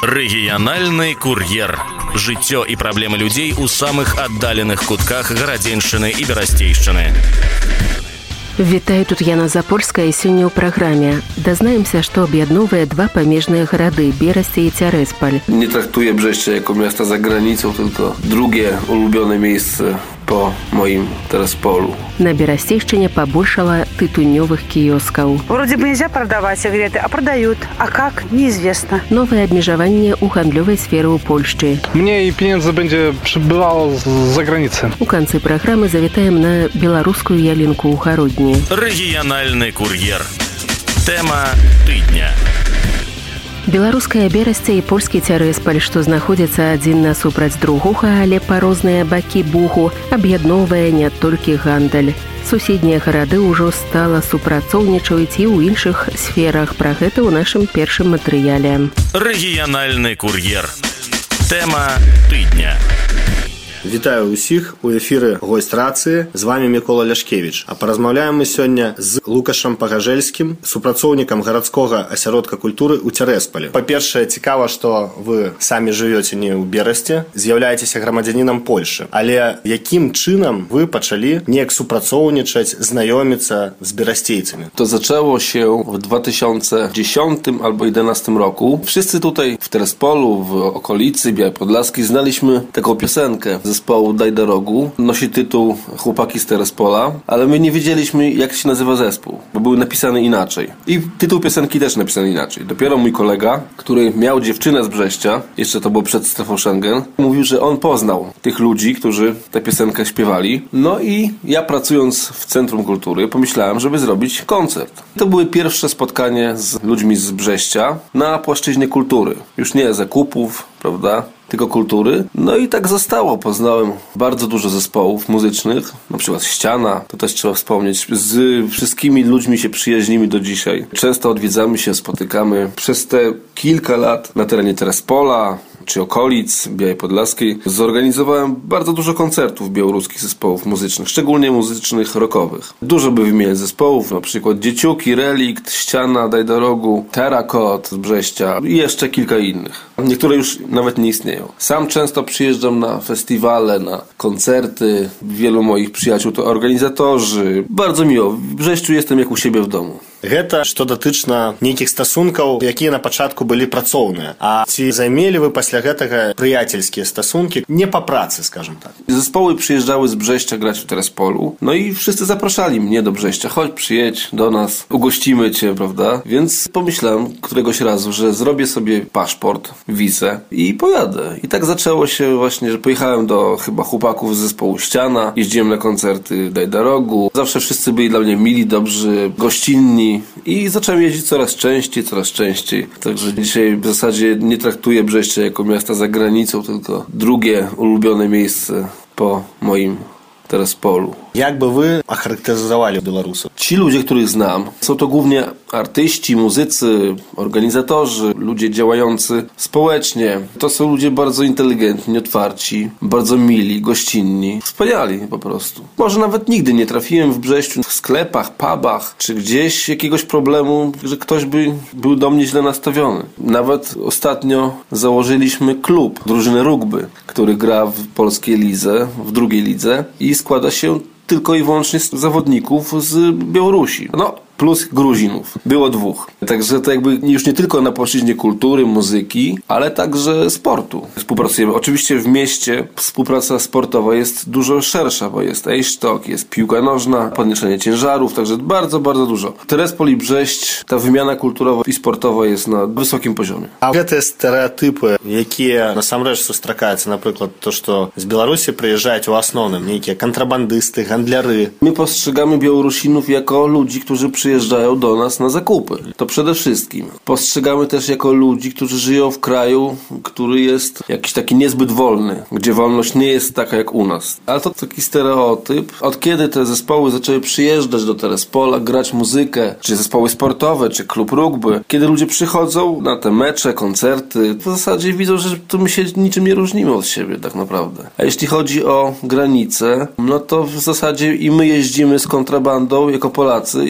Рэгіянальны кур'ер. Жыццё і праблемы людзей у самых аддаленых кутках Гарадзеншчыны і Берасцейшчыны. Вітаю, тут Яна Запольская, і сёння ў праграме. Дазнаемся, што аб'ядноўвае два памежныя гарады – Берасцей і Цярэспаль. Nie traktuję Brześcia jako miasta za granicą, tylko drugie ulubione miejsce po moim Tereсполу. На Берасцейшчыне побольшало тытунёвых киоскаў. Вроде бы нельзя продавать сигареты, а продают. А как? Неизвестно. Новое обмежевание у handlowej сферы у Польшчы. Mniej pieniędzy będzie przybywało z zagranicy. У канцы праграмы завітаем на беларускую ялінку ў Гародні. Рэгіянальны кур'ер. Тэма тыдня. Беларуская Берасцей і польскі Цярэспаль, што знаходзяцца адзін насупраць другога, але па розныя бакі бугу, аб'ядноўвае не толькі гандаль. Суседнія гарады ўжо стала супрацоўнічаюць і ў іншых сферах. Пра гэта ў нашым першым матэрыяле. Рэгіянальны кур'ер. Тэма тыдня. Вітаю ўсіх, у эфіры госць рацыі, з вами Мікола Ляшкевіч. А паразмаўляем мы сёння з Лукашам Пагажэльскім, супрацоўнікам гарадскога асяродка культуры ў Цярэспалі. Па-першае, цікава, што вы самі жывёце не ў Берасці, з'яўляецеся грамадзянінам Польшы. Але якім чынам вы пачалі неяк супрацоўнічаць, знаёміцца з берасцейцамі? To zaczęło się w 2010 albo 2011 roku. Wszyscy tutaj w Terespolu, w okolicy Białej Podlaskiej znaliśmy taką piosenkę zespołu Daj Dorogu. Nosi tytuł Chłopaki z Terespola, ale my nie wiedzieliśmy, jak się nazywa zespół, bo był napisany inaczej. I tytuł piosenki też napisany inaczej. Dopiero mój kolega, który miał dziewczynę z Brześcia, jeszcze to było przed strefą Schengen, mówił, że on poznał tych ludzi, którzy tę piosenkę śpiewali. No i ja, pracując w Centrum Kultury, pomyślałem, żeby zrobić koncert. To były pierwsze spotkanie z ludźmi z Brześcia na płaszczyźnie kultury. Już nie zakupów, prawda? Tylko kultury. No i tak zostało. Poznałem bardzo dużo zespołów muzycznych, na przykład Ściana, to też trzeba wspomnieć. Z wszystkimi ludźmi się przyjaźnimy do dzisiaj. Często odwiedzamy się, spotykamy. Przez te kilka lat na terenie Terespola czy okolic Białej Podlaskiej zorganizowałem bardzo dużo koncertów białoruskich zespołów muzycznych, szczególnie muzycznych rockowych. Dużo by wymieniać zespołów, na przykład Dzieciuki, Relikt, Ściana, Daj Dorogu, Terakot z Brześcia i jeszcze kilka innych. Niektóre już nawet nie istnieją. Sam często przyjeżdżam na festiwale, na koncerty. Wielu moich przyjaciół to organizatorzy. Bardzo miło. W Brześciu jestem jak u siebie w domu. Гэта што датычна нейкіх стасункаў, якія на пачатку былі працоўныя. А ці займелі вы пасля гэтага прыяцельскія стасункі nie po pracy, скажем tak? Zespoły przyjeżdżały z Brześcia grać w Terespolu. No i wszyscy zapraszali mnie do Brześcia. Chodź, przyjedź do nas, ugościmy cię, prawda? Więc pomyślałem któregoś razu, że zrobię sobie paszport, wizę i pojadę. I tak zaczęło się właśnie, że pojechałem do chyba chłopaków z zespołu Ściana. Jeździłem na koncerty Daj Dorogu. Zawsze wszyscy byli dla mnie mili, dobrzy, gościnni. I zacząłem jeździć coraz częściej. Także dzisiaj w zasadzie nie traktuję Brześcia jako miasta za granicą, tylko drugie ulubione miejsce po moim Tereсполу. Jak by wy охарактеризовали Белорусów? Ci ludzie, których znam, są to głównie artyści, muzycy, organizatorzy, ludzie działający społecznie. To są ludzie bardzo inteligentni, otwarci, bardzo mili, gościnni, wspaniali po prostu. Może nawet nigdy nie trafiłem w Brześciu w sklepach, pubach, czy gdzieś jakiegoś problemu, że ktoś by był do mnie źle nastawiony. Nawet ostatnio założyliśmy klub, drużynę rugby, który gra w polskiej lidze, w drugiej lidze i składa się tylko i wyłącznie z zawodników z Białorusi. No, plus Gruzinów. Było dwóch. Także to jakby już nie tylko na płaszczyźnie kultury, muzyki, ale także sportu współpracujemy. Oczywiście w mieście współpraca sportowa jest dużo szersza, bo jest ejsztok, jest piłka nożna, podniesienie ciężarów, także bardzo, bardzo dużo. Terespol i Brześć, ta wymiana kulturowa i sportowa jest na wysokim poziomie. А гэтыя стэрэатыпы, якія насамрэч сустракаюцца, напрыклад, то, што з Беларусі прыязджаюць у асноўным нейкія кантрабандысты, гандляры. My postrzegamy Białorusinów jako ludzi, którzy przyjeżdżają do nas na zakupy. To przede wszystkim. Postrzegamy też jako ludzi, którzy żyją w kraju, który jest jakiś taki niezbyt wolny, gdzie wolność nie jest taka jak u nas. Ale to taki stereotyp. Od kiedy te zespoły zaczęły przyjeżdżać do Terespola, grać muzykę, czy zespoły sportowe, czy klub rugby, kiedy ludzie przychodzą na te mecze, koncerty, w zasadzie widzą, że to my się niczym nie różnimy od siebie tak naprawdę. A jeśli chodzi o granice, no to w zasadzie i my jeździmy z kontrabandą jako Polacy i Białorusini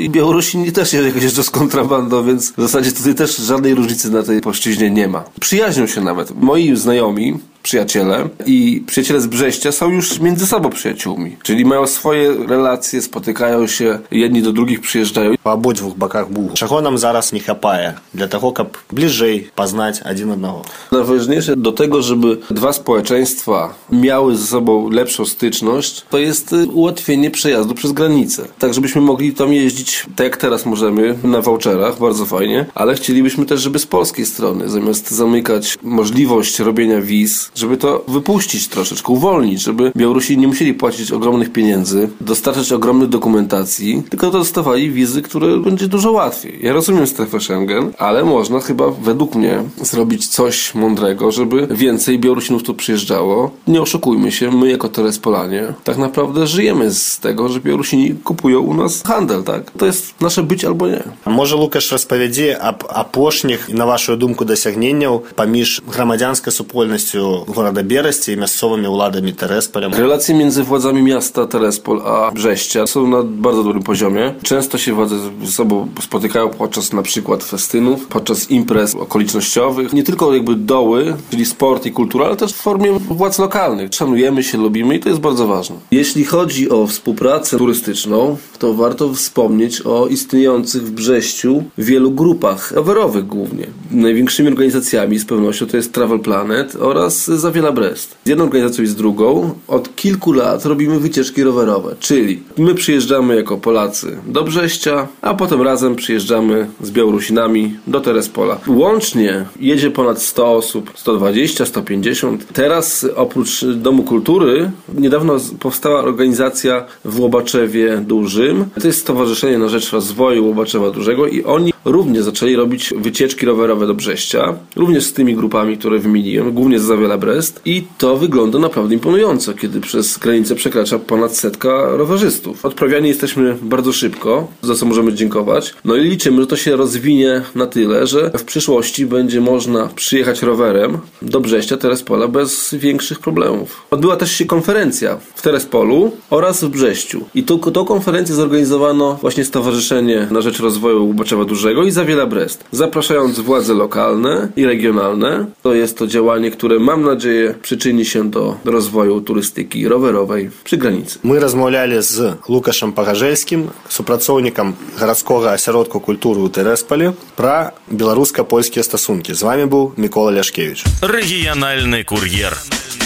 Białorusini też jakoś jeżdżą z kontrabandą, więc w zasadzie tutaj też żadnej różnicy na tej płaszczyźnie nie ma. Przyjaźnią się nawet. Moi znajomi, przyjaciele i przyjaciele z Brześcia są już między sobą przyjaciółmi. Czyli mają swoje relacje, spotykają się, jedni do drugich przyjeżdżają. Po obydwu bokach Bugu. Czego nam zaraz nie chapає dla tego, żeby bliżej poznać jeden одного? Najważniejsze do tego, żeby dwa społeczeństwa miały ze sobą lepszą styczność, to jest ułatwienie przejazdu przez granicę. Tak, żebyśmy mogli tam jeździć, tak jak teraz możemy, na voucherach, bardzo fajnie, ale chcielibyśmy też, żeby z polskiej strony, zamiast zamykać możliwość robienia wiz, żeby to wypuścić troszeczkę, uwolnić, żeby Białorusini nie musieli płacić ogromnych pieniędzy, dostarczać ogromnych dokumentacji, tylko dostawali wizy, które będzie dużo łatwiej. Ja rozumiem strefę Schengen, ale można chyba według mnie zrobić coś mądrego, żeby więcej Białorusinów tu przyjeżdżało. Nie oszukujmy się, my jako Terespolanie tak naprawdę żyjemy z tego, że Białorusini kupują u nas handel, tak? To jest nasze być albo nie. Może Łukasz rozpowiedzie o апошніх, на вашу думку, досягненняў паміж грамадзянскай супольнасцю горада Берасці i miejscowymi władami Terespola. Relacje między władzami miasta Terespol a Brześcia są na bardzo dobrym poziomie. Często się władze ze sobą spotykają podczas na przykład festynów, podczas imprez okolicznościowych. Nie tylko jakby doły, czyli sport i kultura, ale też w formie władz lokalnych. Szanujemy się, lubimy i to jest bardzo ważne. Jeśli chodzi o współpracę turystyczną, to warto wspomnieć o istniejących w Brześciu wielu grupach rowerowych głównie. Największymi organizacjami z pewnością to jest Travel Planet oraz Zawiela Brest. Z jedną organizacją i z drugą od kilku lat robimy wycieczki rowerowe, czyli my przyjeżdżamy jako Polacy do Brześcia, a potem razem przyjeżdżamy z Białorusinami do Terespola. Łącznie jedzie ponad 100 osób, 120, 150. Teraz oprócz Domu Kultury niedawno powstała organizacja w Łobaczewie Dużym. To jest Stowarzyszenie na Rzecz Rozwoju Łobaczewa Dużego i oni również zaczęli robić wycieczki rowerowe do Brześcia, również z tymi grupami, które wymieniłem, głównie z Zawiela Brest i to wygląda naprawdę imponująco, kiedy przez granicę przekracza ponad 100 rowerzystów. Odprawiani jesteśmy bardzo szybko, za co możemy dziękować. No i liczymy, że to się rozwinie na tyle, że w przyszłości będzie można przyjechać rowerem do Brześcia, Terespola bez większych problemów. Odbyła też się konferencja w Terespolu oraz w Brześciu. I tą konferencję zorganizowano właśnie Stowarzyszenie na Rzecz Rozwoju Łobaczewa Dużego i Zawiela Brest, zapraszając władze lokalne i regionalne. To jest to działanie, które mam nadzieję przyczyni się do rozwoju turystyki rowerowej przy granicy. My rozmawiali z Łukaszem Pagajelskim, współpracownikiem Городского осяродка культуры у Тересполі, про белорусско-польские стосунки. З вами был Микола Ляшкевич. Рэгіянальны кур'ер.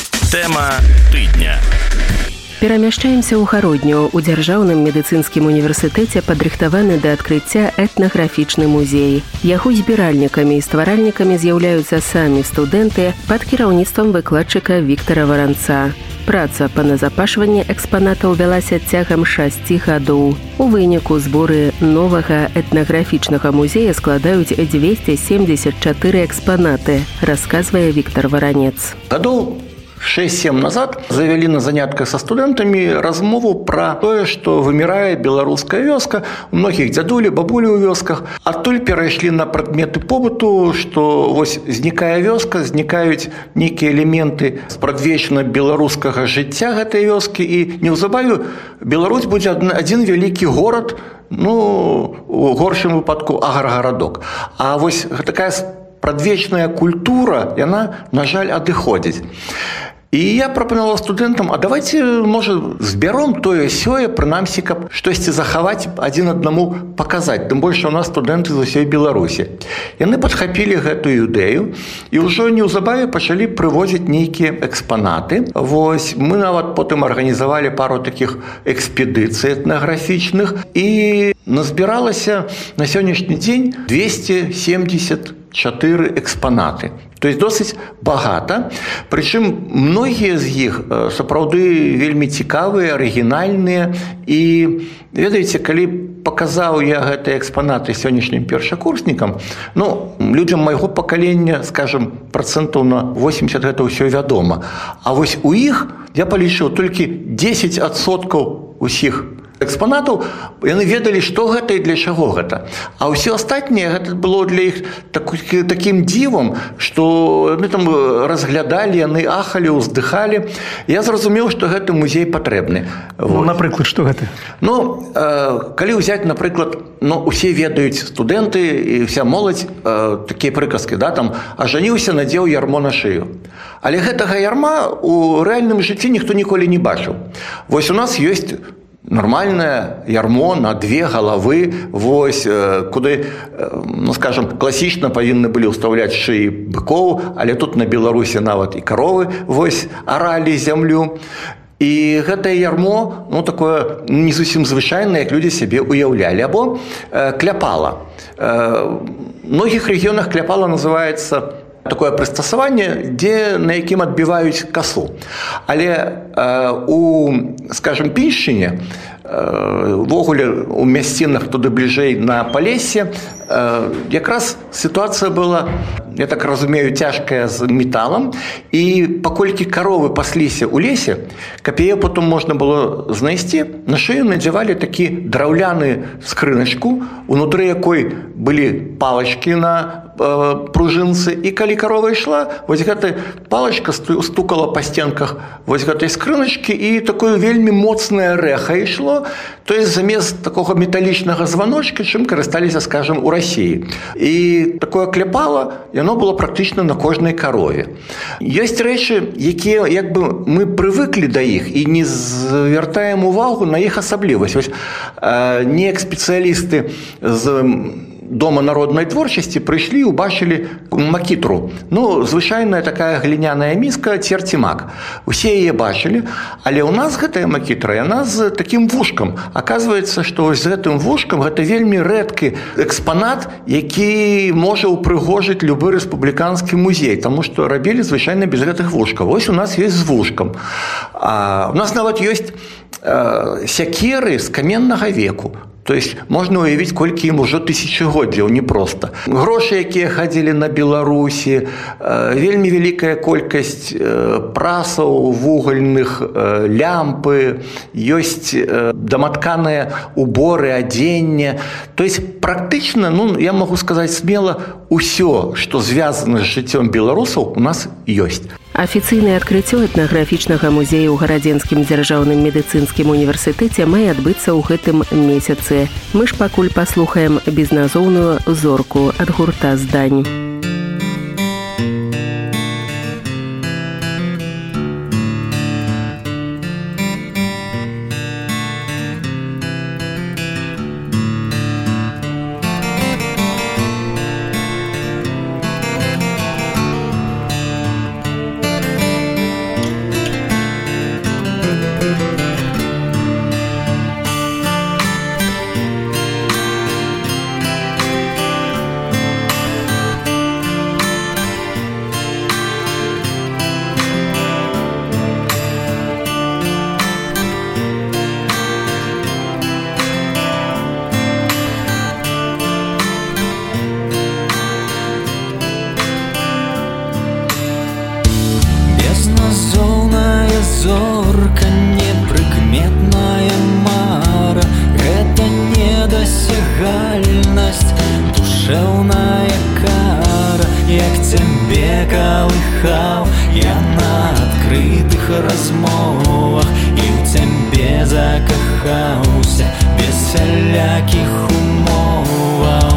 Тэма тыдня. Перамяшчаемся ў Гародню. У дзяржаўным медыцынскім універсітэце падрыхтаваны да адкрыцця этнаграфічны музей. Яго збіральнікамі і стваральнікамі з'яўляюцца самі студэнты пад кіраўніцтвам выкладчыка Віктара Варанца. Праца па назапашванні экспанатаў вялася цягам 6 гадоў. У выніку зборы новага этнаграфічнага музея складаюць 274 экспанаты, расказвае Віктар Варанец. Гадоў 6-7 назад завялі на занятках са студэнтамі размову пра тое, што вымірае беларуская вёска, у многіх дзядулі, бабулі ў вёсках. Адтуль перайшлі на прадметы побыту, што вось знікае вёска, знікаюць нейкія элементы спрадвечна беларускага жыцця гэтай вёскі і неўзабаве Беларусь будзе адзін вялікі горад, ну, у горшым выпадку аграгарадок. А вось такая спрадвечная культура, яна, на жаль, адыходзіць. І я прапанаваў студэнтам, а давайте, можа, збяром тое-сёе, прынамсі, каб штосьці захаваць, адзін аднаму паказаць. Тым больш, у нас студэнты з усёй Беларусі. Яны падхапілі гэтую ідэю і ўжо неўзабаве пачалі прывозіць нейкія экспанаты. Вось, мы нават потым арганізавалі пару такіх экспедыцый этнаграфічных і назбіралася на сённяшні дзень 274 экспанаты. То есть досыць багата, прычым многія з іх сапраўды вельмі цікавыя, арыгінальныя і, ведаеце, калі паказаў я гэтыя экспанаты сённяшнім першакурснікам, ну, людзям майго пакалення, скажам, процентаў на 80 гэта ўсё вядома. А вось у іх я палічыў толькі 10% усіх экспанатаў, яны ведалі, што гэта і для чаго гэта. А ўсё астатняе гэта было для іх такім дзівам, што яны там разглядалі, яны ахалі, уздыхалі. Я зразумеў, што гэты музей патрэбны. Ну, напрыклад, што гэта? Ну, калі ўзяць, напрыклад, усе ведаюць студэнты і вся моладзь такія прыказкі, да, там, ажаніўся, надзеў ярмо на шыю. Але гэтага ярма ў рэальным жыцці ніхто ніколі не бачыў. Вось у нас ёсць нормальное ярмо на 2 галавы, вось, куды, ну, скажем, класічна павінны былі ўстаўляць шыі быкоў, але тут на Беларусі нават і каровы, вось, аралі зямлю. І гэтае ярмо, ну, такое не зусім звычайнае, як людзі сябе уяўлялі. Або кляпала. В многіх рэгіёнах кляпала называецца такое прыстасаванне, на якім адбіваюць касу. Але у, скажем, Піншчыне, ввогуле у мясцінах туды бліжэй на Палесе, якраз сітуацыя была, я так разумею, цяжкая з металам, і паколькі каровы пасліся ў лесе, каб яе потым можна было знайсці, на шыю надзявалі такі драўляны скрыначку, унутры якой былі палачкі на пружынцы, і калі карова ішла, вось гэта палачка стукала па стенках вось гэтай скрыначкі, і такое вельмі моцнае рэха ішло, то есть замест такога металічнага званочка, чым карысталіся, скажем, у Расіі. І такое кляпала, яно было практычна на кожнай карове. Ёсць рэчы, якія, як бы, мы прывыклі да іх і не звяртаем увагу на іх асаблівасць. Вось неяк спецыялісты з Дома народнай творчасці прыйшлі і ўбачылі макітру. Ну, звычайная такая гліняная міска церці-мак. Усе яе бачылі, але ў нас гэтая макітра, яна з такім вушкам. Аказваецца, што вось з гэтым вушкам гэта вельмі рэдкі экспанат, які можа ўпрыгожыць любы рэспубліканскі музей, таму што рабілі звычайна без гэтых вушкаў. Вось у нас ёсць з вушкам. У нас нават ёсць сякеры з каменнага веку. То есть можна уявіць, колькі ім ужо тысячагоддзяў, непроста. Грошы, якія хадзілі на Беларусі, вельмі вялікая колькасць прасаў вугальных, лямпы, ёсць даматканыя уборы, адзенне. То есть практычна, ну, я магу сказаць смела, усё, што звязана з жыццём беларусаў, у нас ёсць. Афіцыйнае адкрыццё этнаграфічнага музея ў Гарадзенскім дзяржаўным медыцынскім універсітэце мае адбыцца ў гэтым месяцы. Мы ж пакуль паслухаем безназоўную зорку ад гурта «Здань». зорка, непрыкметная мара, гэта недасягальнасць, душэўная кара, як цябе калыхаў я на адкрытых размовах, і ў цябе закахаўся без сялякіх умоваў.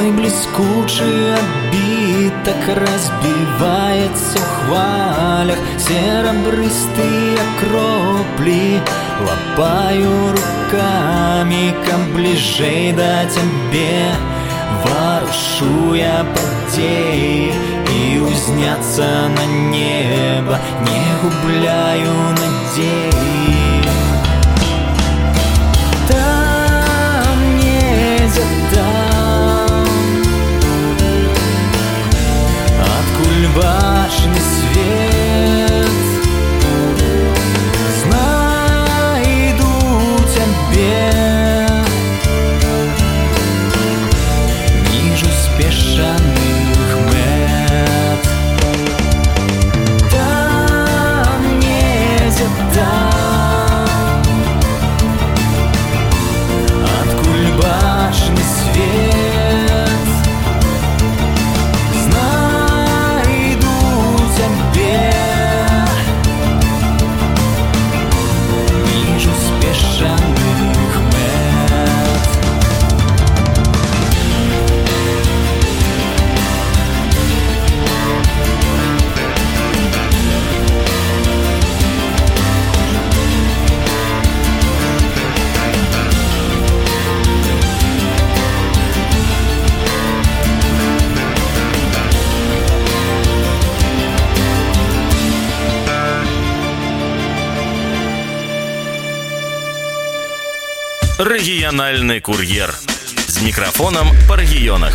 Твой блескучий отбиток разбивается в хвалях, серебристые кропли лапаю руками, как ближей до тебе. Ворушу я подей и узнятся на небо, не губляю надей. Там, где там, от кульбашни свет, знайду тебе. Пешаных мет. Там, где там, от кульбашни свет, знайду тебе. Вижу спешаных мет. Рэгіянальны кур'ер з мікрафонам па рэгіёнах.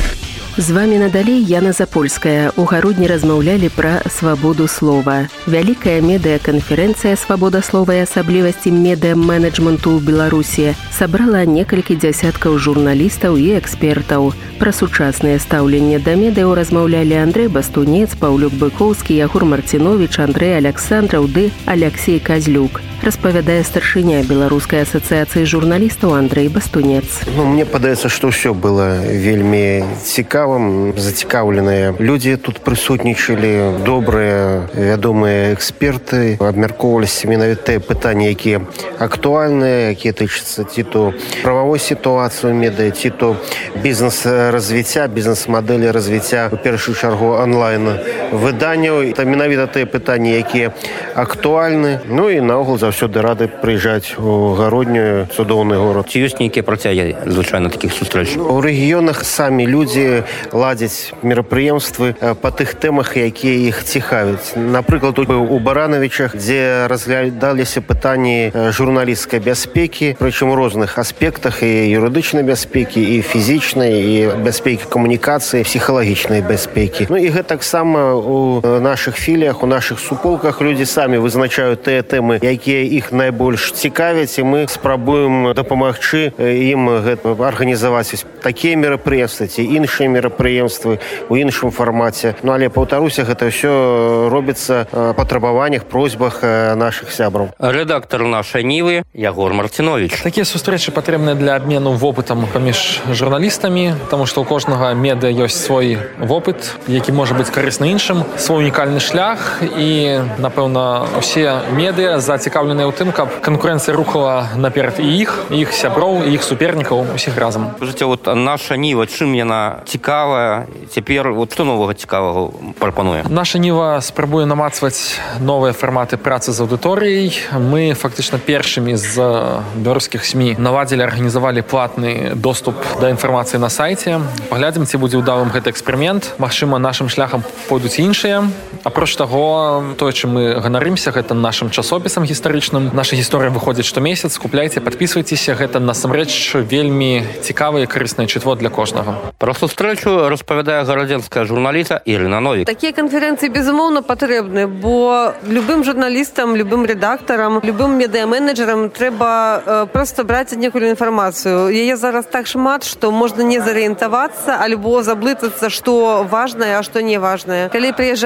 З вамі надалей Яна Запольская. У гарудні размаўлялі пра свабоду слова. Вялікая медыаканферэнцыя «Свабода слова і асаблівасці медыа-менеджменту ў Беларусі» сабрала некалькі дзясяткаў журналістаў і экспертаў. Пра сучаснае стаўленне да медыяў размаўлялі Андрэй Бастунец, Паўлюк Быкоўскі, Ягор Марціновіч, Андрэй Аляксандраў ды Аляксей Казлюк. Распавядае старшыня Беларускай асацыяцыі журналістаў Андрэй Бастунец. Мне падаецца, што ўсё было вельмі цікавым, зацікаўленыя. Людзі тут прысутнічалі, добрыя, вядомыя эксперты, абмяркоўваліся менавіта пытанні, якія актуальныя, якія тычацца ці то прававой сітуацыі ў медыа, ці то бізнес-развіцця, бізнес-мадэлі развіцця, у першую чаргу онлайн-выданняў. Это менавіта тыя пытанні, якія актуальны. Ну і наогул заўсёды рады прыязджаць у гароднюю, цудоўны горад. Ці ёсць нейкія працягі, звычайна, такіх сустрэч? У рэгіёнах самі людзі ладзяць мерапрыемствы па тых тэмах, якія іх цікавяць. Напрыклад, тут быў у Баранавічах, дзе разглядаліся пытанні журналісцкай бяспекі, прычым у розных аспектах, і юрыдычнай бяспекі, і фізічнай, і бяспекі камунікацыі, псіхалагічнай бяспекі. Ну і гэтаксама у нашых філіях, у нашых суполках людзі самі вызначаюць тыя тэмы, якія іх найбольш цікавяць, і мы спрабуем дапамагчы ім арганізаваць такія мерапрыемствы ці іншыя мерапрыемствы у іншым фармаце. Ну але, паўтаруся, гэта ўсё робіцца па патрабаваннях, просьбах нашых сябраў. Рэдактар нашай Нівы Ягор Марціновіч. Такія сустрэчы патрэбныя для абмену вопытам паміж журналістамі, таму што ў кожнага медыа ёсць свой вопыт, які можа быць карысны іншым, свой унікальны шлях, і, напэўна, усе медыа зацікаўленыя ў тым, каб канкурэнцыя рухала наперад і іх сяброў, і іх супернікаў, усіх разам. Скажыце, вот наша Ніва, чым яна цікавая? Цяпер вот што новага цікавага прапануе? Наша Ніва спрабуе намацваць новыя фарматы працы з аўдыторыяй. Мы фактычна першымі з беларускіх СМІ наладзілі, арганізавалі платны доступ да інфармацыі на сайце. Паглядзім, ці будзе ўдалым гэты эксперымент. Магчыма, нашым шляхам пойдуць іншыя. Апроч таго, тое, чым мы ганарымся, гэта нашым часопісам гістарычным. Наша гісторыя выходзіць штомесяц. Купляйце, падпісвайцеся. Гэта насамрэч вельмі цікавае і карыснае чытво для кожнага. Пра сустрэчу распавядае гарадзенская журналіста Ірына Новік. Такія канферэнцыі, безумоўна, патрэбны, бо любым журналістам, любым рэдактарам, любым медыа-менеджерам трэба проста браць аднекуль інфармацыю. Яе зараз так шмат, што можна не зарыентавацца, альбо заблытацца, што важнае, а што не важнае. Калі прыязджаюць эксперты,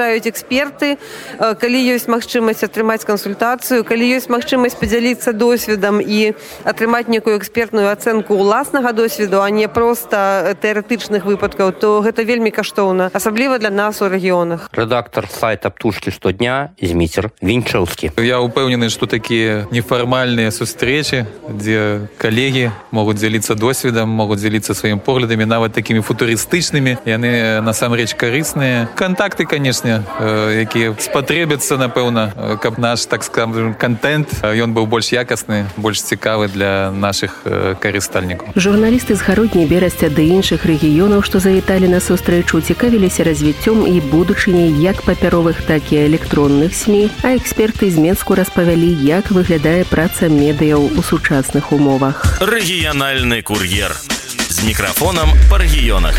эксперты, калі ёсць магчымасць атрымаць кансультацыю, калі ёсць магчымасць падзяліцца досведам і атрымаць некую экспертную ацэнку ўласнага досведу, а не проста тэарэтычных выпадкаў, то гэта вельмі каштоўна, асабліва для нас у рэгіёнах. Рэдактар сайта «Птушкі штодня» Зміцер Вінчэўскі. Я упэўнены, што такія нефармальныя сустрэчы, дзе калегі могуць дзяліцца досведам, могуць дзяліцца сваім поглядамі, нават такімі футурыстычнымі, яны насамрэч карысныя. Кантакты, канешне, якія спатрэбяцца, напэўна, каб наш, так скажем, контент, ён быў больш якасны, больш цікавы для нашых карыстальнікаў. Журналісты з Гародні, Берасця ды іншых рэгіёнаў, што завіталі на сустрэчу, цікавіліся развіццём і будучыняй як папяровых, так і электронных СМІ, а эксперты з Менску распавялі, як выглядае праца медыяў у сучасных умовах. Рэгіянальны кур'ер. З мікрафонам па рэгіёнах.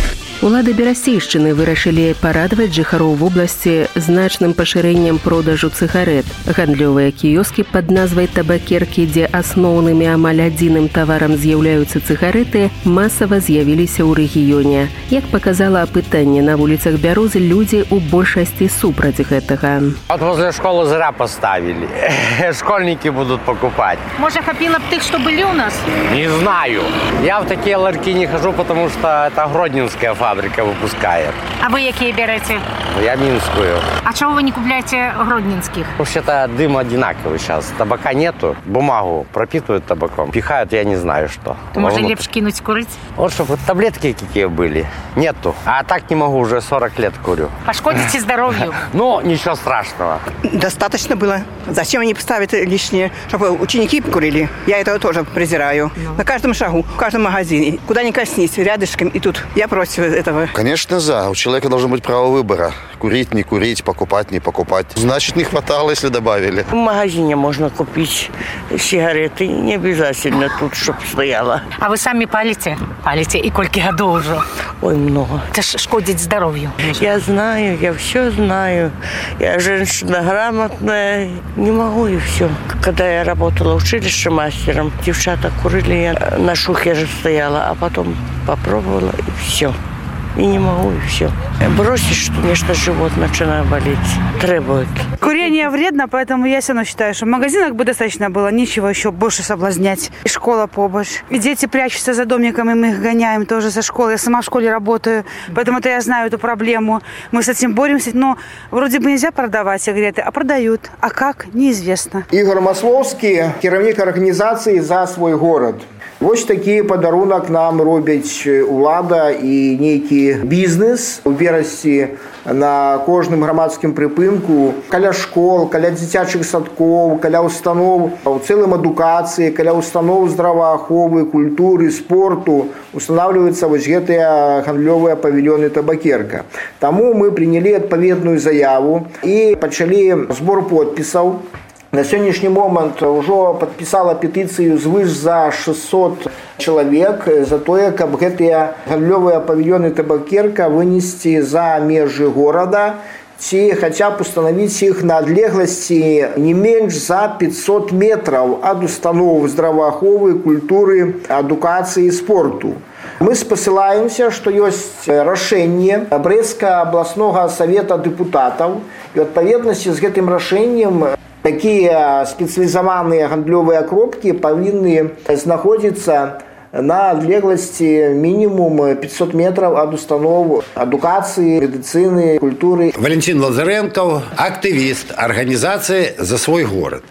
Улады Берасцейшчыны вырашылі парадаваць жыхароў вобласці значным пашырэннем продажу цыгарэт. Гандлёвыя кіёскі пад назвай табакеркі, дзе асноўным і амаль адзіным таварам з'яўляюцца цыгарэты, масава з'явіліся ў рэгіёне. Як паказала апытанне на вуліцах Бярозы, людзі ў большасці супраць гэтага. Вот возле школы зря поставили. Школьники будут покупать. Может, хапило бы тех, что были у нас? Не знаю. Я в такие ларьки не хожу, потому что это Гродненская фабрика выпускает. А вы какие берете? Я Минскую. А чего вы не купляете гродненских? Вообще-то дым одинаковый сейчас. Табака нету. Бумагу пропитывают табаком. Пихают, я не знаю что. Может, лепше кинуть курить? Вот чтобы таблетки какие были. Нету. А так не могу, уже 40 лет курю. Пошкодите здоровью. Ну, ничего страшного. Достаточно было. Зачем они ставят лишнее, чтобы ученики курили? Я этого тоже презираю. На каждом шагу, в каждом магазине. Куда ни коснись, рядышком и тут. Я против этого. Конечно, за. У человека должно быть право выбора. Курить, не курить, покупать, не покупать. Значит, не хватало, если добавили. В магазине можно купить сигареты. Не обязательно тут, чтобы стояло. А вы сами палите? Палите. И сколько годов уже? Ой, много. Это ж шкодит здоровью. Я знаю, я все знаю. Я женщина грамотная. Не могу и все. Когда я работала в училище мастером, девчата курили, я на шухе же стояла, а потом попробовала и все. И не могу, и все. Бросишь, конечно, живот начинает болеть. Требует. Курение вредно, поэтому я все равно считаю, что в магазинах бы достаточно было нечего еще больше соблазнять. И школа побольше. И дети прячутся за домиком, и мы их гоняем тоже за школой. Я сама в школе работаю, поэтому-то я знаю эту проблему. Мы с этим боремся, но вроде бы нельзя продавать сигареты, а продают. А как? Неизвестно. Игорь Масловский, керівник организации «За свой город». Ось такий подарунок нам робить улада і нейкий бізнес у Берасці на кожным грамадскім прыпынку, каля школ, каля дзіцячых садкоў, каля устаноў, у цэлым адукацыі, каля устаноў здравааховы, культуры, спорту устанавливаются вось гэтыя гандлёвыя павільёны табакерка. Таму мы прынялі адпаведную заяву і пачалі збор подпісаў. На сённяшні момант ўжо падпісала петыцыю звыш за 600 чалавек за тое, каб гэтыя гандлёвыя павільёны табакерка вынесці за межы горада ці хаця б устанавіць іх на адлегласці не менш за 500 метраў ад устаноў здравааховы, культуры, адукацыі і спорту. Мы спасылаемся, што ёсць рашэнне Брэсцкага абласнога савета дэпутатаў і ў адпаведнасці з гэтым рашэннем такие специализованные гандлёвые кропки повинны находиться на адлегласці минимум 500 метров от установ адукации, медицины, культуры. Валентин Лазаренков, активист организации «За свой город».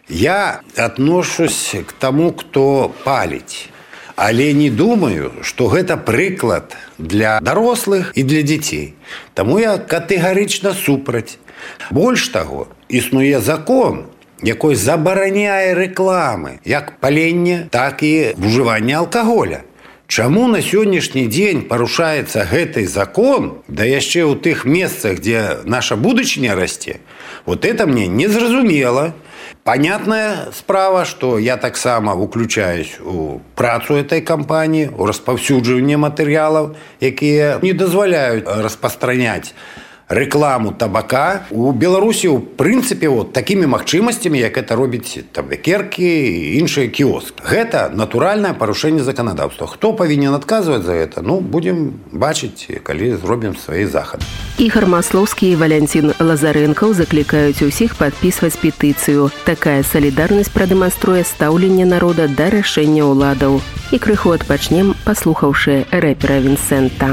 Я отношусь к тому, кто палить. Але не думаю, што гэта прыклад для дарослых і для дзяцей. Таму я катэгарычна супраць. Больш таго, існуе закон, якой забараняе рэкламы, як паленне, так і ўжыванне алкаголя. Чаму на сённяшні дзень парушаецца гэты закон, да яшчэ ў тых месцах, дзе наша будучыня расце? Вот это мне незразумела. Понятная справа, что я таксама уключаюсь у працу этой кампании, у распаўсюджвання матэрыялаў, якія не дазваляюць распастраняць рэкламу табака. У Беларусі, у прынцыпе, такімі магчымасцямі, як это робіць табакеркі і іншыя кіоскі. Гэта натуральнае парушэнне заканадаўства. Хто павінен адказваць за гэта? Будзем бачыць, калі зробім свае захады. Ігор Маслоўскі і Валянцін Лазарэнкаў заклікаюць усіх падпісваць петыцыю. Такая салідарнасць прадэманструе стаўленне народа да рашэння ўладаў. І крыху адпачнем, паслухаўшы рэпера Вінсента.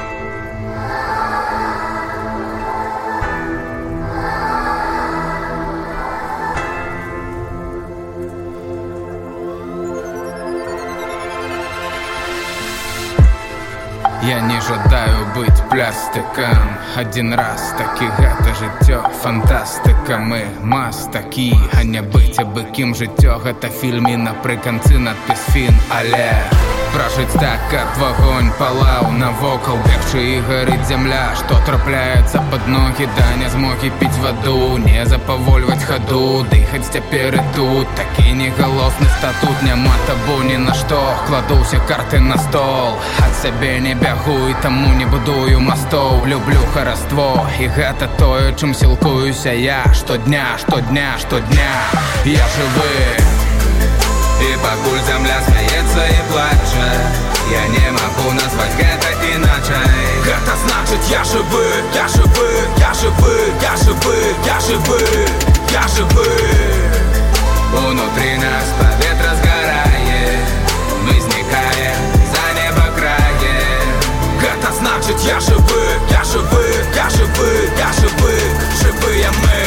Я не жадаю быць плястыкам. Адзін раз такі гэта жыццё фантастыка. Мы мастакі, а не быць абы кім. Жыццё гэта фільмі, напрыканцы надпіс фін. Але пражыць так, каб вагонь палаў навокал, бегчы і гарыць зямля, што трапляецца пад ногі, да не змогі піць ваду, не запавольваць хаду, дыхаць цяпер і тут. Такі негалосны статут, няма табу ні на што. Кладуся карты на стол, ад сябе не бягу і таму не будую мастоў. Люблю хараство, і гэта тое, чым сілкуюся я. Штодня, штодня, штодня я жывы. І пакуль зямля смяецца і плача, я не магу назваць гэта іначай. Гэта значыць я жывы, я жывы, я жывы, я жывы, я жывы, я жывы. Унутры нас паветра згарае, мы знікаем за неба крае. Гэта значыць я жывы, я жывы, я жывы, я жывы, жывыя мы.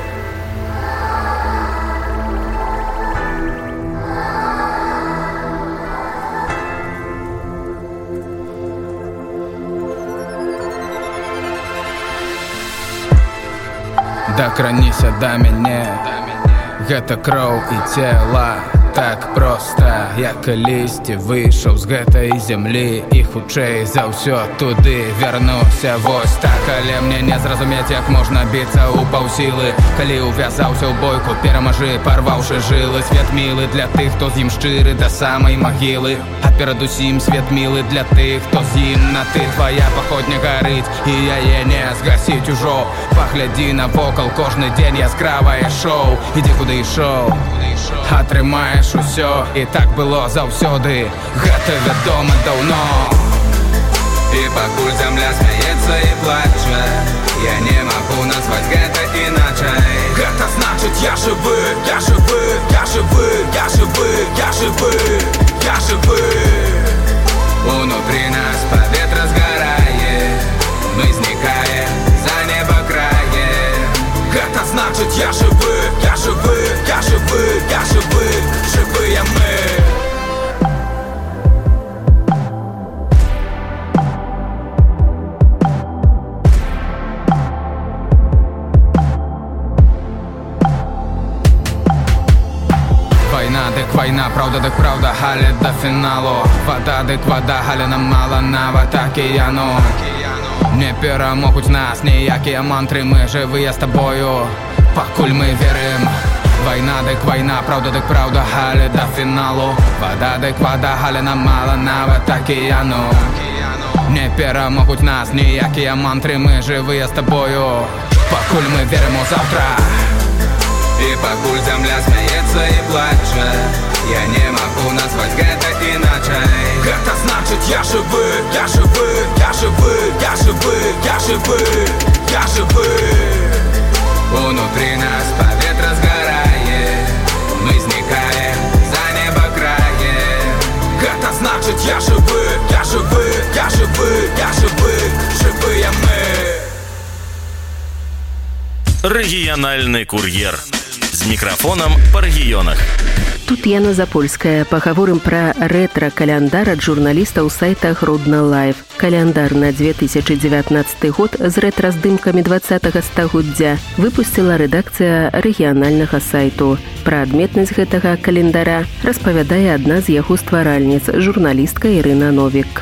Дакраніся да мяне, гэта кроў і цела. Так проста, я калісьці выйшаў з гэтай зямлі і хутчэй за ўсё туды вярнуся. Вось так, але мне не зразумець, як можна біцца ў паўсілы. Калі увязаўся ў бойку, перамажы, парваўшы жылы. Свет мілы для тых, хто з ім шчыры да самай магілы. А перадусім свет мілы для тых, хто з ім на ты. Твая паходня гарыць, і яе не згасіць ужо. Паглядзі навокал, кожны дзень яскравае шоу. Ідзі куды ішоў, атрымаеш усё, і так было заўсёды. Гэта вядома даўно. І пакуль зямля смяецца і плача, я не магу назваць гэта іначай. Гэта значыць я жывы, я жывы, я жывы, я жывы, я жывы, я жывы. Унутры нас паветра згарае, мы знікаем за неба крае. Гэта значыць я жывы, я жывы, я жывы, я жывы, жывыя мы. Вайна дык вайна, праўда дык праўда, але да фіналу. Вада дык вада, але нам мала нават акіяну. Не перамогуць нас ніякія мантры, мы жывыя з табою, пакуль мы верым. Вайна дык вайна, праўда дык праўда, але да фіналу. Вада дык вада, але нам мала нават акіяну. Не перамогуць нас ніякія мантры, мы жывыя з табою, пакуль мы верым у заўтра. І пакуль зямля смяецца і плача, я не магу назваць гэта іначай. Гэта значыць я жывы, я жывы, я жывы, я жывы, я жывы, я жывы. Унутры нас паветра згарае, мы знікаем за неба крае. Гэта значыць я жывы, я жывы, я жывы, я жывы, жывыя мы. Рэгіянальны кур'ер з мікрафонам па рэгіёнах. Тут Яна Запольская. Пагаворым пра рэтра-каляндар ад журналістаў сайта Гродна Лайв. Каляндар на 2019 год з рэтра-здымкамі 20-го стагоддзя выпусціла рэдакцыя рэгіянальнага сайту. Пра адметнасць гэтага календара распавядае адна з яго стваральніц, журналістка Ірына Новік.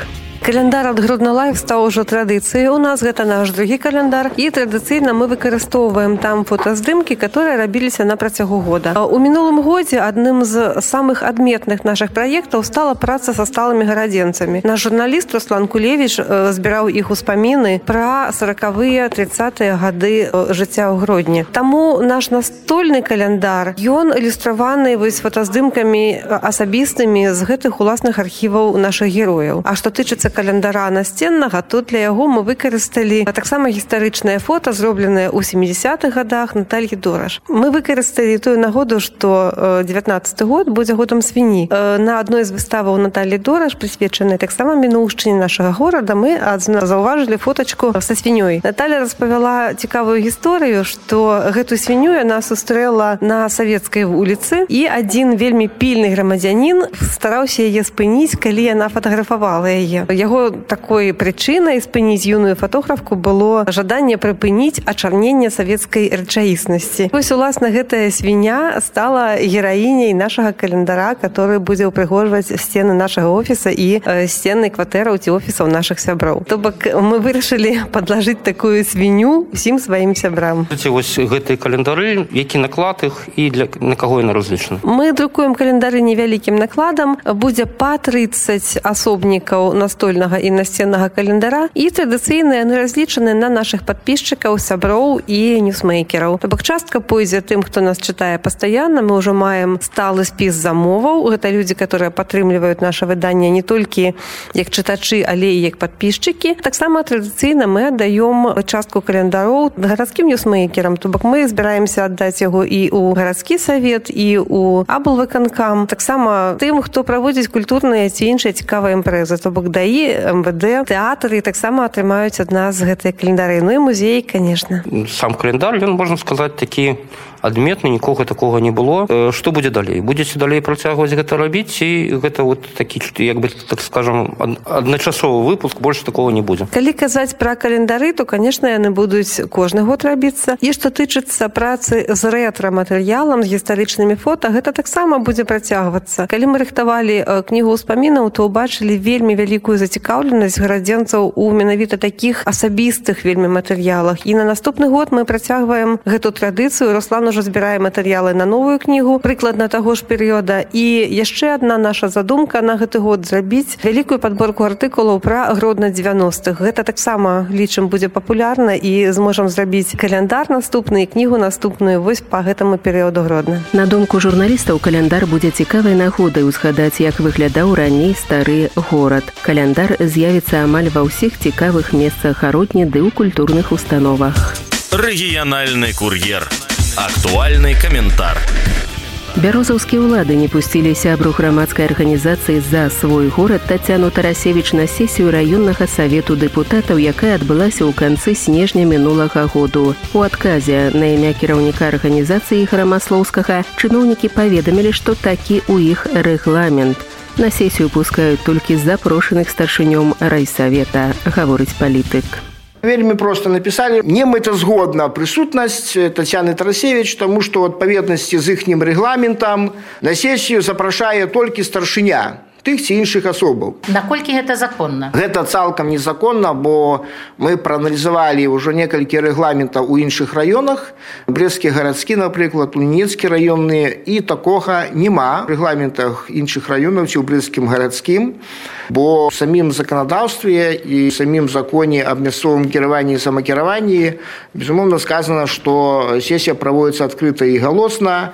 Календар ад Гродно Лайф стаў ужо традыцыяй. У нас гэта наш другі календар. І традыцыйна мы выкарыстоўваем там фотаздымкі, которые рабіліся на працягу года. У мінулым годзе адным з самых адметных наших праектаў стала праца са сталымі гарадзенцамі. Наш журналіст Руслан Кулевіч збіраў іх успаміны пра 40-е, 30-е гады жыцця ў Гродні. Таму наш настольны календар, ён ілюстраваны фотаздымкамі асабістымі з гэтых уласных архіваў наших герояў. А што тычыцца календара насценнага, то для яго мы выкарысталі таксама гістарычнае фота, зробленае ў 70-х годах Натальі Дораш. Мы выкарысталі тую нагоду, што 19-й год будзе годам свіні. На адной з выставаў Натальі Дораш, прысвечанай таксама мінуўшчыне нашага горада, мы заўважылі фотачку са свінёй. Наталя распавяла цікавую гісторыю, што гэту свіню яна сустрэла на Савецкай вуліцы, і адзін вельмі пільны грамадзянін стараўся яе спыніць, калі яна фатаграфавала яе. Яго такой прычынай спыніць юную фотографку было жаданне прыпыніць ачарненне савецкай рэчаіснасці. Вось, уласна, гэтая свіня стала гераіняй нашага календара, который будзе ўпрыгожваць сцены нашага офіса і сцены кватэраў ці офісаў нашых сяброў. То бок мы вырашылі падлажыць такую свіню усім сваім сябрам. Вось гэтыя календары, які наклад іх і на каго яны разлічаны? Мы друкуем календары невялікім накладам. Будзе па 30 асобнікаў настольнага і насценнага календара, і традыцыйна яны разлічаны на наших падпісчыкаў, сяброў і ньюсмейкераў. То бок частка пойдзе тым, хто нас чытае пастаянна. Мы ўжо маем сталы спіс замоваў. Гэта людзі, которые падтрымліваюць наше выданне не толькі як чытачы, але і як падпісчыкі. Таксама традыцыйна мы аддаём частку календароў гарадскім ньюсмейкерам. То бок мы збіраемся аддаць яго і ў гарадскі савет, і ў аблвыканкам. Таксама тым, хто праводзіць культурныя ці іншыя цікавыя імпрэзы. То бок ДАІ, МВД, тэатры таксама атрымаюць ад нас гэтыя календары. Ну і музей, конечно. Сам календар, ён, можна сказаць, такі адметны, нікога такога не было. Што будзе далей? Будзеце далей працягваць гэта рабіць, і гэта вот такі, як бы, так скажам, адначасовы выпуск, больш такого не будзе? Калі казаць пра календары, то, конечно, яны будуць кожны год рабіцца. І што тычыцца працы з рэтра-матэрыялам, з гістарычнымі фота, гэта таксама будзе працягвацца. Калі мы рыхтавалі кнігу ўспамінаў, то ўбачылі вельмі вялікую зацікаўленасць гарадзенцаў у менавіта такіх асабістых вельмі матэрыялах. І на наступны год мы працягваем гэту традыцыю. Руслан ужо збірае матэрыялы на новую кнігу, прыкладна таго ж перыяда. І яшчэ адна наша задумка на гэты год зрабіць вялікую падборку артыкулаў пра Гродно 90-х. Гэта таксама, лічым, будзе папулярна, і зможам зрабіць календар наступны і кнігу наступную вось па гэтаму перыяду Гродна. На думку журналістаў, календар будзе цікавай нагодай узгадаць, як выглядаў раней стары горад. Календар з'явіцца амаль ва ўсіх цікавых месцах Гародні ды ў культурных установах. Рэгіянальны кур'ер. Актуальны каментар. Бярозаўскія ўлады не пусцілі сябру грамадскай арганізацыі «За свой горад» Тацяну Тарасевіч на сесію раённага савету дэпутатаў, якая адбылася ў канцы снежня мінулага году. У адказе на імя кіраўніка арганізацыі Ігара Маслоўскага чыноўнікі паведамілі, што такі ў іх рэгламент. На сесію пускаюць толькі запрошаных старшынём райсавета, гаворыць палітык. Вельмі просто написали, не мэтазгодна прысутнасць Тацяны Тарасевіч, тому што ў адпаведнасці з іхнім рэгламентам на сесію запрашае толькі старшыня тых ці іншых асобаў. Наколькі гэта законна? Гэта цалкам незаконна, бо мы прааналізавалі ўжо некалькі рэгламентаў у іншых раёнах. Брэсцкі гарадскі, напрыклад, Ленінецкі раённы, і такога няма ў рэгламентах іншых раёнаў ці ў брэсцкім гарадскім, бо ў самім заканадаўстве і самім законе аб мясцовым кіраванні і самакіраванні безумоўна сказана, што сесія праводзіцца адкрыта і галосна,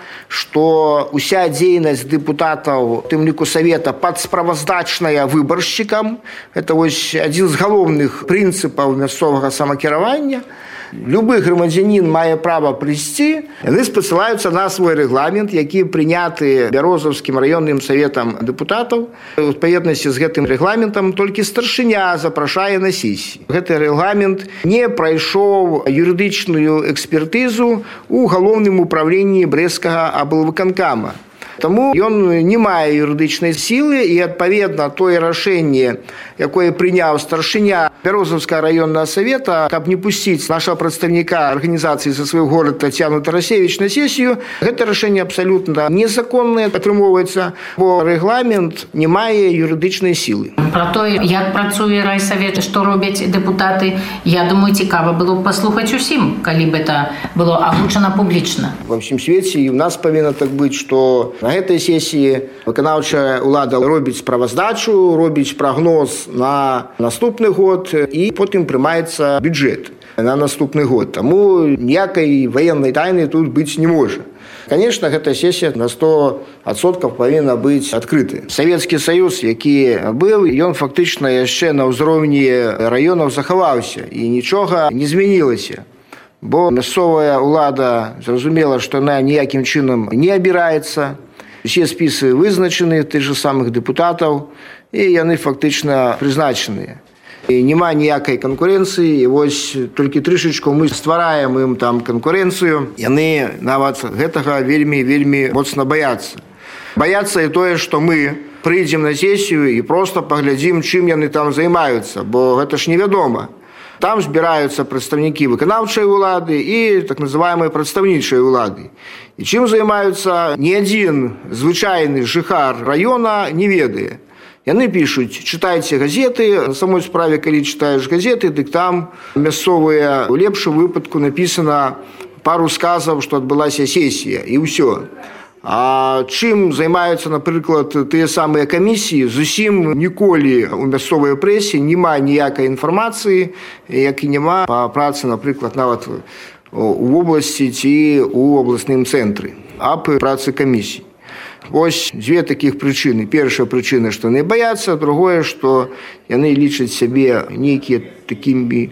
што уся дзейнасць дэпутатаў, тым ліку савета, падсправаздачная выбаршчыкам. Это вось адзін з галоўных прынцыпаў мясцовага самакіравання. Любы грамадзянін мае права прыйсці, яны спасылаюцца на свой рэгламент, які прыняты Бярозаўскім раённым саветам дэпутатаў. У адпаведнасці з гэтым рэгламентам толькі старшыня запрашае на сесію. Гэты рэгламент не прайшоў юрыдычную экспертызу ў галоўным управленні Брэсцкага аблвыканкама. Таму ён не мае юрыдычнай сілы, і адпаведна тое рашэнне, якое прыняў старшыня Бярозаўскага районного совета, каб не пусціць нашего прадстаўніка арганізацыі за свой город Тацяну Тарасевич на сесію, гэта рашэнне абсалютна незаконнае атрымоўваецца, бо рэгламент не мае юрыдычнай сілы. Про то, як працуе райсавет, што робяць дэпутаты, я думаю, цікава было б паслухаць усім, калі б это было агучана публічна. Ва ўсім свеце і ў нас павінна так быць, што на гэтай сесіі выканаўчая ўлада робіць справаздачу, робіць прагноз на наступны год, і потым прымаецца бюджэт на наступны год. Таму ніякай ваеннай тайны тут быць не можа. Конечно, гэтая сесія на 100% павінна быць адкрытай. Савецкі Саюз, які быў, ён фактычна яшчэ на ўзроўні раёнаў захаваўся, і нічога не змянілася. Бо мясцовая ўлада зразумела, што яна ніякім чынам не абіраецца. Усе спісы вызначаны тых же самых дэпутатаў, і яны фактычна прызначаныя. І няма ніякай канкурэнцыі, і вось толькі трышачку мы ствараем ім там канкурэнцыю, яны нават гэтага вельмі моцна баяцца. Баяцца і тое, што мы прыйдзем на сесію і проста паглядзім, чым яны там займаюцца, бо гэта ж невядома. Там збіраюцца прадстаўнікі выканаўчай улады і так называемай прадстаўнічай улады. І чым займаюцца, ні адзін звычайны жыхар раёна не ведае. Яны пішуць, чытайце газеты, на самой справе, калі чытаеш газеты, дык там мясцовыя, у лепшым выпадку напісана пару сказаў, што адбылася сесія, і ўсё. А чым займаюцца, напрыклад, тыя самыя камісіі, зусім ніколі у мясцовай прэсе няма ніякай інфармацыі, як і няма па працы, напрыклад, нават у вобласці ці ў абласным цэнтры, аб працы камісій. Вось дзве такіх прычыны. Першая прычына, што яны баяцца, другое, што яны лічаць сябе нейкія такімі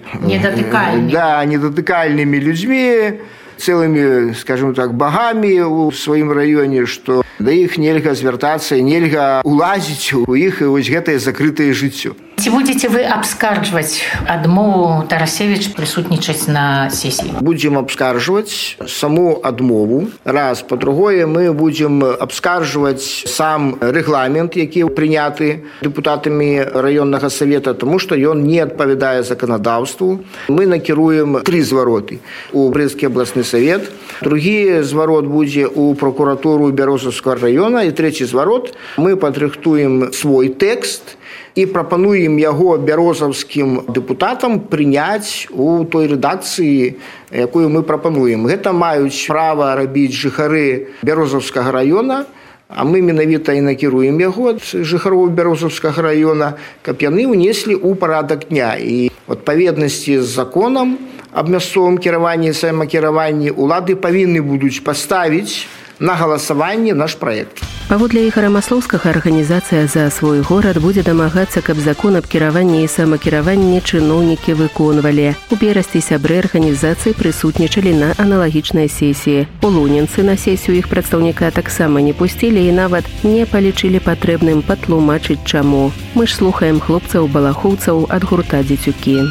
недатыкальнымі людзьмі, цэлымі, скажем так, багамі ў сваім раёне, што да іх нельга звяртацца і нельга улазіць у іх і вось гэтае закрытае жыццё. Ці будзеце вы абскарджваць адмову Тарасевіч прысутнічаць на сесіі? Будзем абскарджваць саму адмову. Раз. Па-другое, мы будзем абскарджваць сам рэгламент, які прыняты дэпутатамі раённага савета, таму што ён не адпавядае заканадаўству. Мы накіруем 3 звароты у Брэсцкі абласны савет. Другі зварот будзе ў прокуратуру Бярозаўскага раёна. І трэці зварот мы падрыхтуем свой тэкст і прапануем яго бярозаўскім дэпутатам прыняць у той рэдакцыі, якую мы прапануем. Гэта маюць права рабіць жыхары Бярозаўскага раёна, а мы менавіта і накіруем яго ад жыхароў Бярозаўскага раёна, каб яны ўнеслі ў парадак дня. І у адпаведнасці з законам аб мясцовым кіраванні і самакіраванні улады павінны будуць паставіць на галасаванне наш праект. Паводле Ігора Маслоўскага, арганізацыя «За свой горад» будзе дамагацца, каб закон аб кіраванні і самакіраванні чыноўнікі выконвалі. У берасці сябры арганізацыі прысутнічалі на аналагічнай сесіі. Улунінцы на сесію іх прадстаўніка таксама не пусцілі і нават не палічылі патрэбным патлумачыць чаму. Мы ж слухаем хлопцаў-балахоўцаў ад гурта «Дзецюкі».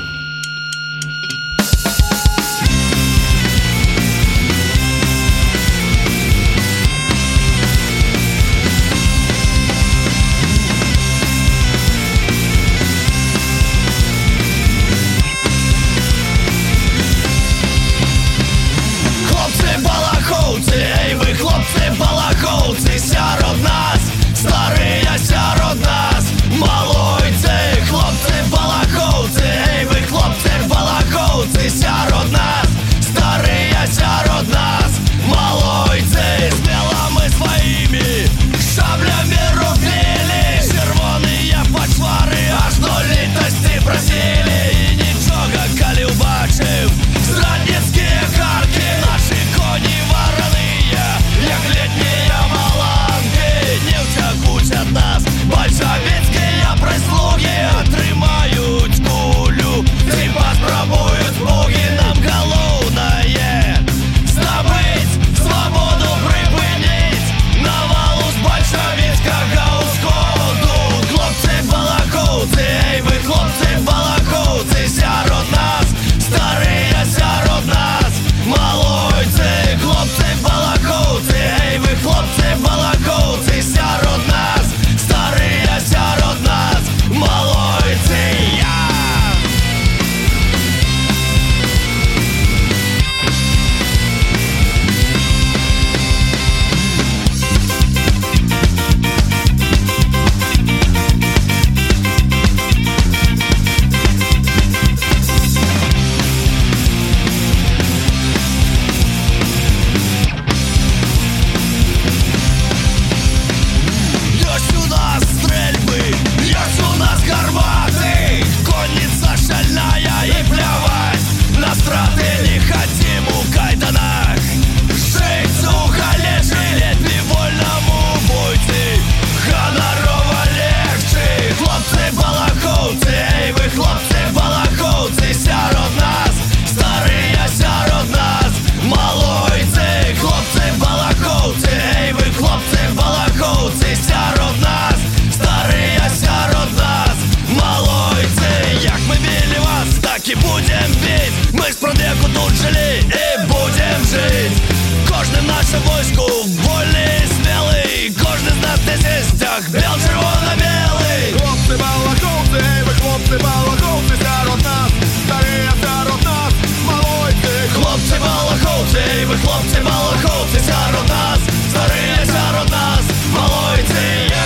Старыя сярод нас, малойцы, хлопцы, балахоўцы, эй, вы хлопцы. żyli i będziemy żyć. Każdy w naszym wojsku wolny i śmiały. Każdy z nas jest jak biel, czerwono-biały. Chłopcy bałachowcy, wy chłopcy bałachowcy, wśród nas, staryja wśród nas, malojcy. Chłopcy bałachowcy, wy chłopcy bałachowcy, wśród nas, staryja wśród nas, malojcy.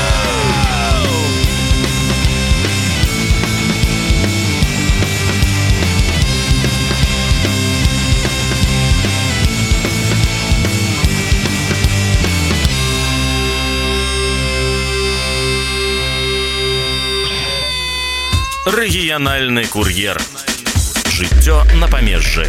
Рэгіянальны кур'ер. Жыццё на памежжы.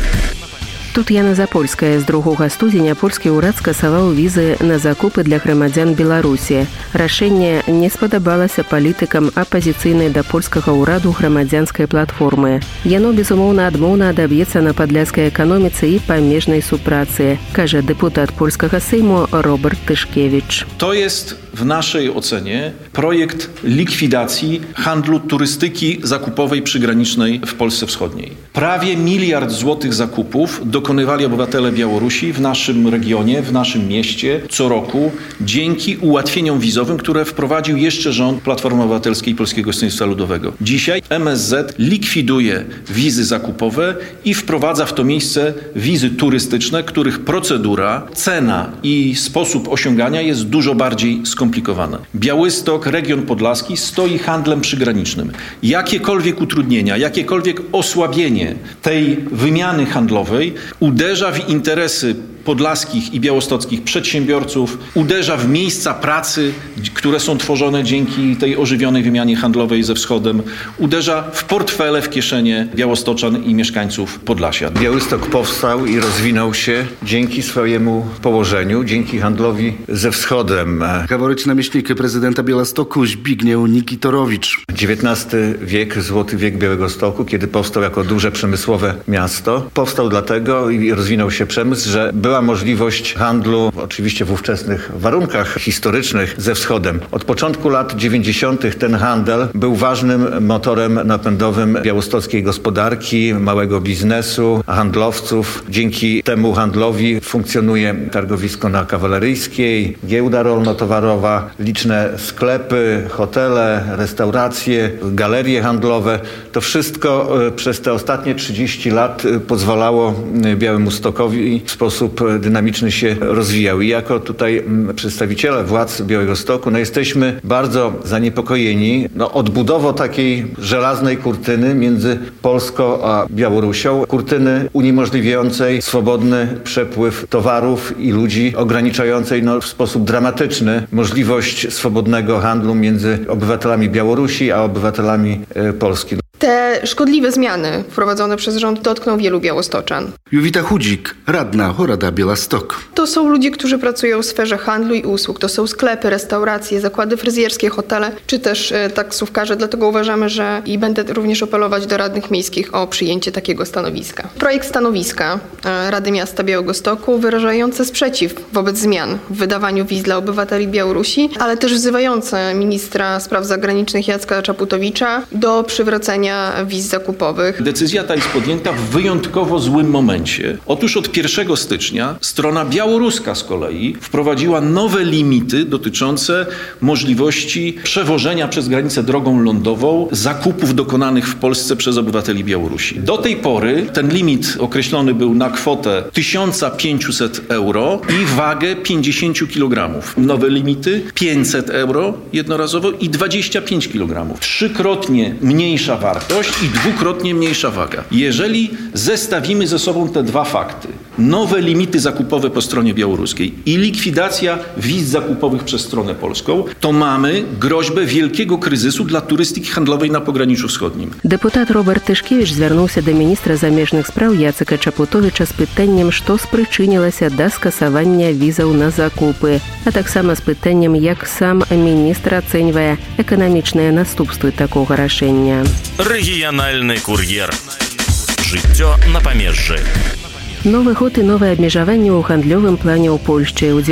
Тут Яна Запольская. З 2 студзеня польскі ўрад скасаваў візы на закупы для грамадзян Беларусі. Рашэнне не спадабалася палітыкам апазіцыйнай да польскага ўраду грамадзянскай платформы. Яно, безумоўна, адмоўна адаб'ецца на падляцкай эканоміцы і памежнай супрацы, кажа дэпутат польскага Сейму Robert Tyszkiewicz. To jest w naszej ocenie projekt likwidacji handlu turystyki zakupowej przygranicznej w Polsce Wschodniej. Prawie 1 miliard złotych zakupów dokonywali obywatele Białorusi w naszym regionie, w naszym mieście co roku dzięki ułatwieniom wizowym, które wprowadził jeszcze rząd Platformy Obywatelskiej i Polskiego Stronnictwa Ludowego. Dzisiaj MSZ likwiduje wizy zakupowe i wprowadza w to miejsce wizy turystyczne, których procedura, cena i sposób osiągania jest dużo bardziej skomplikowana. Białystok, region podlaski stoi handlem przygranicznym. Jakiekolwiek utrudnienia, jakiekolwiek osłabienie tej wymiany handlowej uderza w interesy podlaskich i białostockich przedsiębiorców, uderza w miejsca pracy, które są tworzone dzięki tej ożywionej wymianie handlowej ze wschodem, uderza w portfele, w kieszenie białostoczan i mieszkańców Podlasia. Białystok powstał i rozwinął się dzięki swojemu położeniu, dzięki handlowi ze wschodem. Говорить наместник prezydenta Białegostoku Zbigniew Nikitorowicz. XIX wiek, złoty wiek Białegostoku, kiedy powstał jako duże przemysłowe miasto, powstał dlatego i rozwinął się przemysł, że była możliwość handlu, oczywiście w ówczesnych warunkach historycznych, ze wschodem. Od początku lat 90. ten handel był ważnym motorem napędowym białostockiej gospodarki, małego biznesu, handlowców. Dzięki temu handlowi funkcjonuje targowisko na Kawaleryjskiej, giełda rolno-towarowa, liczne sklepy, hotele, restauracje, galerie handlowe. To wszystko przez te ostatnie 30 lat pozwalało Białemustokowi w sposób dynamiczny się rozwijał. I jako tutaj przedstawiciele władz Białegostoku jesteśmy bardzo zaniepokojeni odbudową takiej żelaznej kurtyny między Polską a Białorusią. Kurtyny uniemożliwiającej swobodny przepływ towarów i ludzi, ograniczającej w sposób dramatyczny możliwość swobodnego handlu między obywatelami Białorusi a obywatelami Polski. Te szkodliwe zmiany wprowadzone przez rząd dotkną wielu białostoczan. Jowita Chudzik, radna Horada Białystok. To są ludzie, którzy pracują w sferze handlu i usług. To są sklepy, restauracje, zakłady fryzjerskie, hotele, czy też taksówkarze. Dlatego uważamy, że i będę również apelować do radnych miejskich o przyjęcie takiego stanowiska. Projekt stanowiska Rady Miasta Białegostoku wyrażający sprzeciw wobec zmian w wydawaniu wiz dla obywateli Białorusi, ale też wzywające ministra spraw zagranicznych Jacka Czaputowicza do przywracania wiz zakupowych. Decyzja ta jest podjęta w wyjątkowo złym momencie. Otóż od 1 stycznia strona białoruska z kolei wprowadziła nowe limity dotyczące możliwości przewożenia przez granicę drogą lądową zakupów dokonanych w Polsce przez obywateli Białorusi. Do tej pory ten limit określony był na kwotę 1500 euro i wagę 50 kg. Nowe limity 500 euro jednorazowo i 25 kg. 3-krotnie mniejsza wartość i 2-krotnie mniejsza waga. Jeżeli zestawimy ze sobą te dwa fakty, nowe limity zakupowe po stronie białoruskiej i likwidacja wiz zakupowych przez stronę polską, to mamy groźbę wielkiego kryzysu dla turystyki handlowej na pograniczu wschodnim. Дэпутат Роберт Тышкевич звярнуўся да міністра замежных спраў Яцека Чапутовіча з пытаннем, што спрычынілася да скасавання візаў на закупы, а таксама з пытаннем, як сам міністр ацэньвае эканамічныя наступствы такога рашэння. Рэгіянальны кур'ер. Жыццё на памежжы. Новы год і новыя абмежаванні ў гандлёвым плане ў Польшчы. У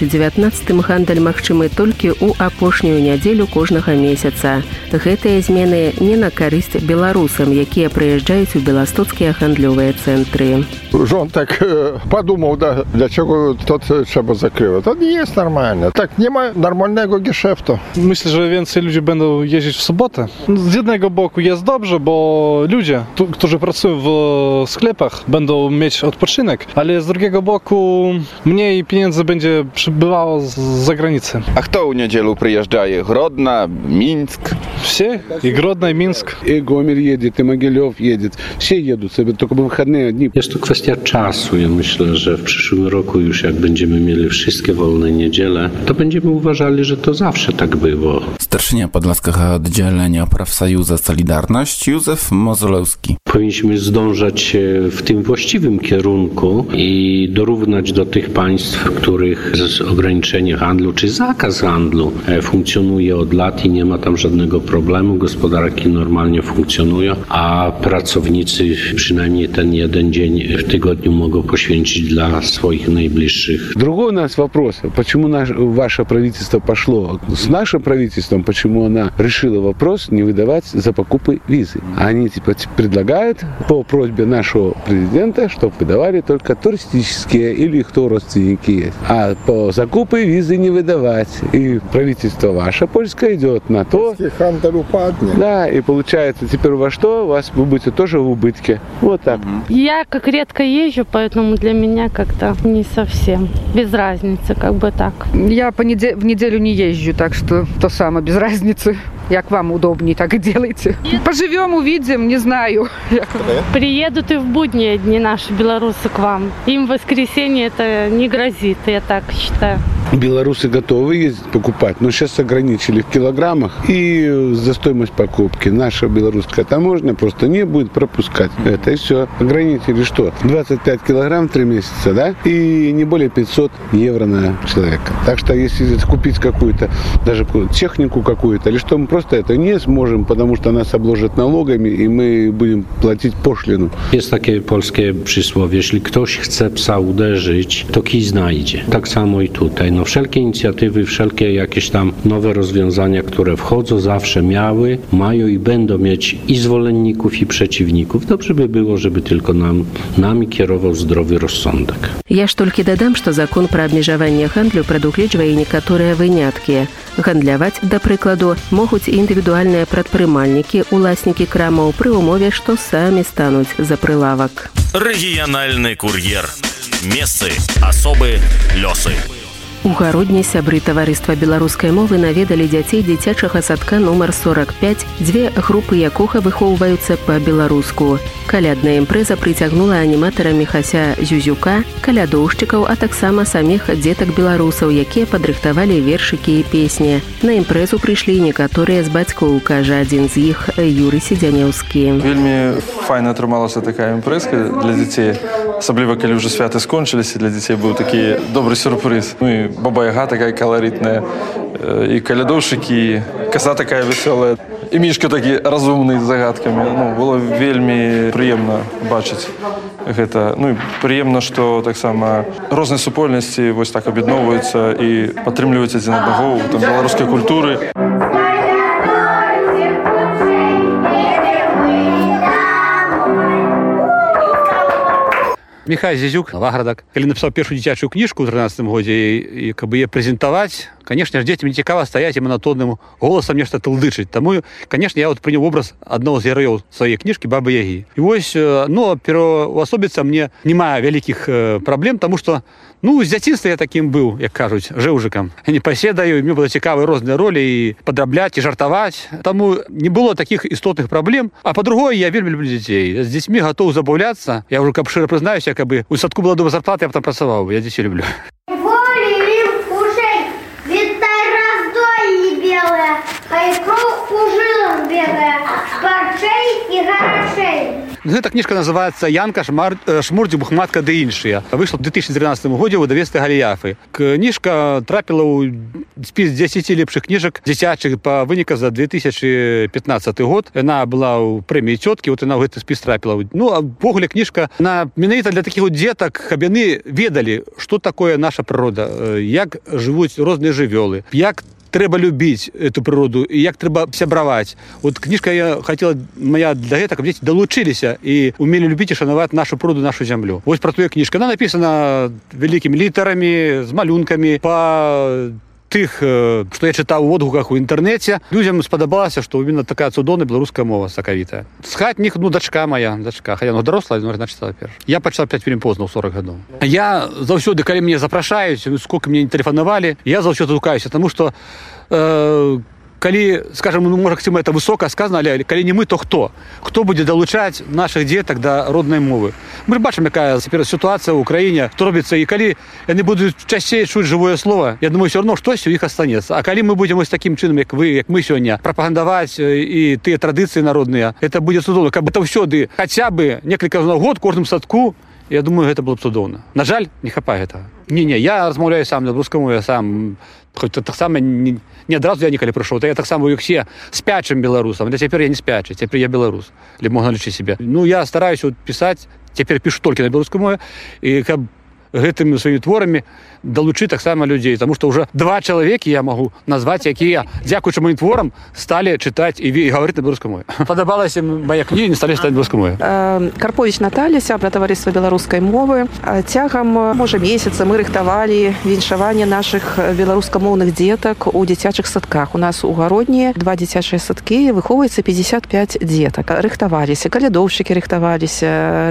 2019 гандаль магчымы толькі ў апошнюю нядзелю кожнага месяца. Гэтыя змены не на карысць беларусам, якія прыязджаюць у беластоцкія гандлёвыя цэнтры. Жон так подумал, да, для чего тут trzeba закрывать. To nie jest normalne. Tak, nie ma normalnego geszeftu. Myślę, że więcej ludzi będą jeździć w sobotę. Z jednego boku jest dobrze, bo ludzie, którzy pracują w sklepach, będą mieć odpoczynek, ale z drugiego boku mniej pieniędzy będzie przybywało z zagranicy. A kto u niedzielu przyjeżdża? Grodna, Mińsk? Все. И Гродно, и Минск. И Гомель едет, и Могилев едет. Все едут sobie, tylko w wychodne dni. Jest to kwestia czasu. Ja myślę, że w przyszłym roku już jak będziemy mieli wszystkie wolne niedziele, to będziemy uważali, że to zawsze tak było. Starszynia Podlaskiego Oddzielenia Profsojuzа Solidarność Józef Mozolewski. Powinniśmy zdążać w tym właściwym kierunku i dorównać do tych państw, w których ograniczenie handlu czy zakaz handlu funkcjonuje od lat i nie ma tam żadnego problemu. Gospodarki normalnie funkcjonują, a pracownicy przynajmniej ten jeden dzień w tygodniu mogą poświęcić dla swoich najbliższих. Другой у нас вопрос, почему ваше правительство пошло с нашим правительством, почему она решила вопрос не выдавать за покупы визы. Они типа предлагают по просьбе нашего президента, чтобы выдавали только туристические или кто родственники есть. А по закупы визы не выдавать. И правительство ваше польское идет на то. Хандаль упадет. Да, и получается теперь во что? Вы будете тоже в убытке. Вот так. Я как редко езжу, поэтому для меня как-то не совсем. Без разницы, как бы так. Я в неделю не езжу, так что то самое, без разницы. Як вам удобнее, так и делайте. Поживем, увидим, не знаю. Приедут и в будние дни наши белорусы к вам. Им в воскресенье это не грозит, я так считаю. Белорусы готовы ездить покупать, но сейчас ограничили в килограммах и за стоимость покупки. Наша белорусская таможня просто не будет пропускать это. И все. Ограничили что? 25 килограмм 3 месяца, да? И не более 500 евро на человека. Так что если купить какую-то, даже технику какую-то или что, мы просто это не сможем, потому что нас обложат налогами и мы будем платить пошлину. Jest takie polskie przysłowie, jeśli ktoś chce psa uderzyć, to kij znajdzie. Tak samo i tutaj. No wszelkie inicjatywy, wszelkie jakieś tam nowe rozwiązania, które wchodzą, zawsze miały, mają i będą mieć i zwolenników, i przeciwników. Dobrze by było, żeby tylko nami kierował zdrowy rozsądek. Я ж толькі дадам, што закон пра абмежаванне гандлю прадугледжвае некаторыя выняткі. Гандляваць, да прыкладу, могуць індывідуальныя прадпрымальнікі, уласнікі крамаў пры ўмове, што самі стануць за прылавак. Рэгіянальны кур'ер. Месцы, асобы, лёсы. У гародні сябры таварыства беларускай мовы наведалі дзяцей дзіцячага садка нумар 45, дзве групы якога выхоўваюцца па-беларуску. Калядная імпрэза прыцягнула аніматара Міхася Зюзюка, калядоўшчыкаў, а таксама саміх дзетак беларусаў, якія падрыхтавалі вершыкі і песні. На імпрэзу прыйшлі некаторыя з бацькоў, кажа адзін з іх Юрый Сідзянеўскі. Вельмі файна атрымалася такая імпрэзка для дзяцей, асабліва калі ўжо святы скончыліся, для дзяцей быў такі добры сюрпрыз. Ну і Баба-Яга такая колоритная, и калядоўшчыкі, и коса такая веселая, и Мишка такі разумны з загадкамі. Ну, было вельмі прыемна бачыць гэта. Ну і прыемна, што таксама розныя супольнасці вось так аб'ядноўваюцца і падтрымліваюць адзін аднаго ў беларускай культуры. Михай Зізюк, Лаградак. Калі напісаў першую дзіцячую кніжку ў 13-м годзе і каб яе прэзентаваць, конечно, дзецям цікава стаяць і манатонным голасам нешта тылдычыць. Таму, конечно, я вот прыняў образ аднаго з герояў сваёй кніжкі Бабы-Ягі. І вось, ну, пераўасобіцца мне няма вялікіх праблем, таму што, ну, з дзяцінства я такім быў, як кажуць, жэўжыкам. Не паседаю, мне было цікава розныя ролі і падрабляць, і жартаваць. Таму не было такіх істотных праблем. А па-другое, я вельмі люблю дзяцей. З дзецьмі гатоў забаўляцца. Я ўжо, каб шчыра прызнаюся, каб у садку была дома зарплата, я потом працаваў. Я дзяцей люблю. А икру у жилах бегая, шпарчей и горошей. Эта книжка называется «Янка, Шмурдзі, Бухматка ды іншыя». Вышла в 2013 году у выдавецтве Галіяфы. Книжка трапила у спіс 10 лепшых книжак дзіцячых па выніках за 2015 год. Яна была ў прэміі «Цёткі», вот яна ў гэты спіс трапила. Ну, а ввогуле книжка, она менавіта для такіх дзетак, каб яны ведалі, што такое наша прырода, як жывуць розныя жывёлы, як трэба любіць эту прыроду і як трэба сябраваць. Вот кніжка я хацела моя для гэтага, каб дзеці далучыліся і умелі любіць і шанаваць нашу прыроду, нашу зямлю. Вось пра тую кніжку. Она напісана вялікімі літарамі, з малюнкамі, па тых, што я чытаў у водгуках у інтэрнэце. Людзям спадабалася, што именно такая цудоўная беларуская мова сакавітая. З хатніх, дачка моя, хаця яна даросла, яна чытала перш. Я пачала 5 вельмі позна, ў 40 гадоў. Я заўсёды, калі мяне запрашаюць, сколько мне не тэлефанавалі, я заўсёды гукаюся, таму што калі, скажем, магчыма, это высока сказано, але калі не мы, то хто? Хто будзе далучаць нашых дзетак да роднай мовы? Мы ж бачым, якая цяпер сітуацыя ў краіне, што робіцца, і калі яны будуць часцей чуць жывое слово, я думаю, все равно штось у іх астанецца. А калі мы будзем вось такім чынам, як мы сёння, прапагандаваць і тыя традыцыі народныя, это будзе цудоўна. Каб это ўсёды хаця бы некалькі разоў на год, кожным садку, я думаю, гэта было б цудоўна. На жаль, не хапае гэтага. Не, я размаўляю сам на беларускай мове, сам, хоць таксама не адразу я некалі прыйшоў, то я таксама як все спячым беларусам, але цяпер я не спячы, цяпер я беларус, либо можна лічыць себе. Ну, я стараюся пісаць, цяпер пішу толькі на беларускай мове, і каб гэтымі сваімі творамі далучыць таксама людзей, таму што ўжо 2 чалавекі я магу назваць, якія, дзякуючы маім творам, сталі чытаць і гаварыць на беларускай мове. Падабалася мая кніга, не сталі чытаць на беларускай мове. Карповіч Наталля, сябра таварыства беларускай мовы. Цягам, можа, месяца мы рыхтавалі віншаванне нашых беларускамоўных дзетак у дзіцячых садках. У нас у Гародні 2 дзіцячыя садкі, выхоўваецца 55 дзетак. Рыхтаваліся, калядоўшчыкі рыхтаваліся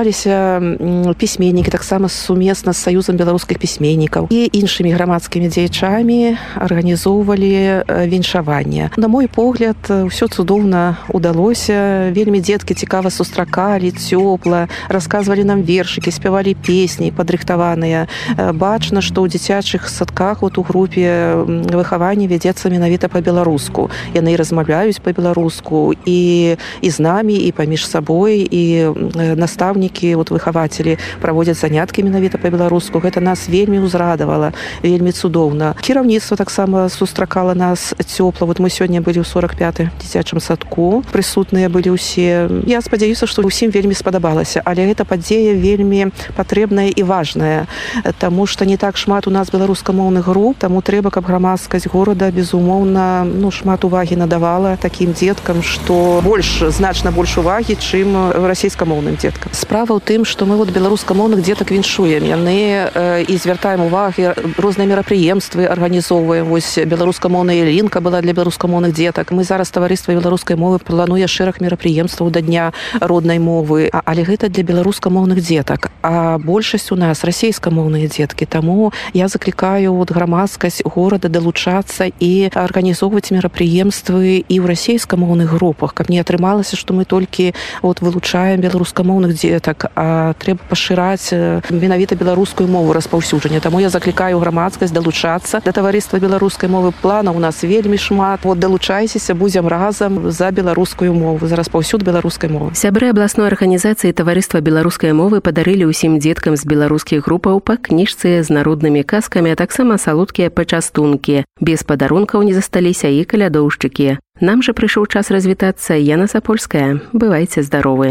пісьменнікі, таксама сумесна з Саюзам беларускіх пісьменнікаў і іншымі грамадскімі дзеячамі арганізоўвалі віншаванне. На мой погляд, ўсё цудоўна удалося. Вельмі дзеткі цікава сустракалі, цёпла, расказвалі нам вершыкі, спявалі песні падрыхтаваныя. Бачна, што ў дзіцячых садках вот у групе выхавання вядзецца менавіта па-беларуску. Яны размаўляюць па-беларуску і з намі, і паміж сабой, і настаўнікі, выхавацелі праводзяць заняткі менавіта па-беларуску. Гэта нас вельмі ўзрадавала, вельмі цудоўна. Кіраўніцтва таксама сустракала нас цёпла. Вот мы сёння былі ў 45-м дзіцячым садку, прысутныя былі ўсе. Я спадзяюся, што ўсім вельмі спадабалася, але гэта падзея вельмі патрэбная і важная, таму што не так шмат у нас беларускамоўных груп, таму трэба, каб грамадскасць горада, безумоўна, шмат увагі надавала такім дзеткам, што значна больш увагі, чым расейскамоўным дзеткам. Справа ў тым, што мы беларускамоўных дзетак віншуем. Яны і звяртаем увагі, розныя мерапрыемствы арганізоўваем. Вось беларускамоўная лінка была для беларускамоўных дзетак. Мы зараз таварыства беларускай мовы плануе шэраг мерапрыемстваў да дня роднай мовы, але гэта для беларускамоўных дзетак. А большасць у нас расейскамоўныя дзеткі. Таму я заклікаю грамадскасць горада далучацца і арганізоўваць мерапрыемствы і ў расейскамоўных групах, каб не атрымалася, што мы толькі вылучаем беларускамоўных дзетак, а трэба пашыраць менавіта беларускую мову распаўсюджання. Таму я заклікаю грамадскасць далучацца да таварыства беларускай мовы. Плана у нас вельмі шмат. Далучайцеся, будзем разам за беларускую мову, за распаўсюд беларускай мовы. Сябры абласной арганізацыі таварыства беларускай мовы падарылі ўсім дзеткам з беларускіх групаў па кніжцы з народнымі казкамі, а таксама салодкія пачастункі. Без падарункаў не засталіся і калядоўшчыкі. Нам жа прыйшоў час развітацца. Яна Сапольская. Бывайце здаровы.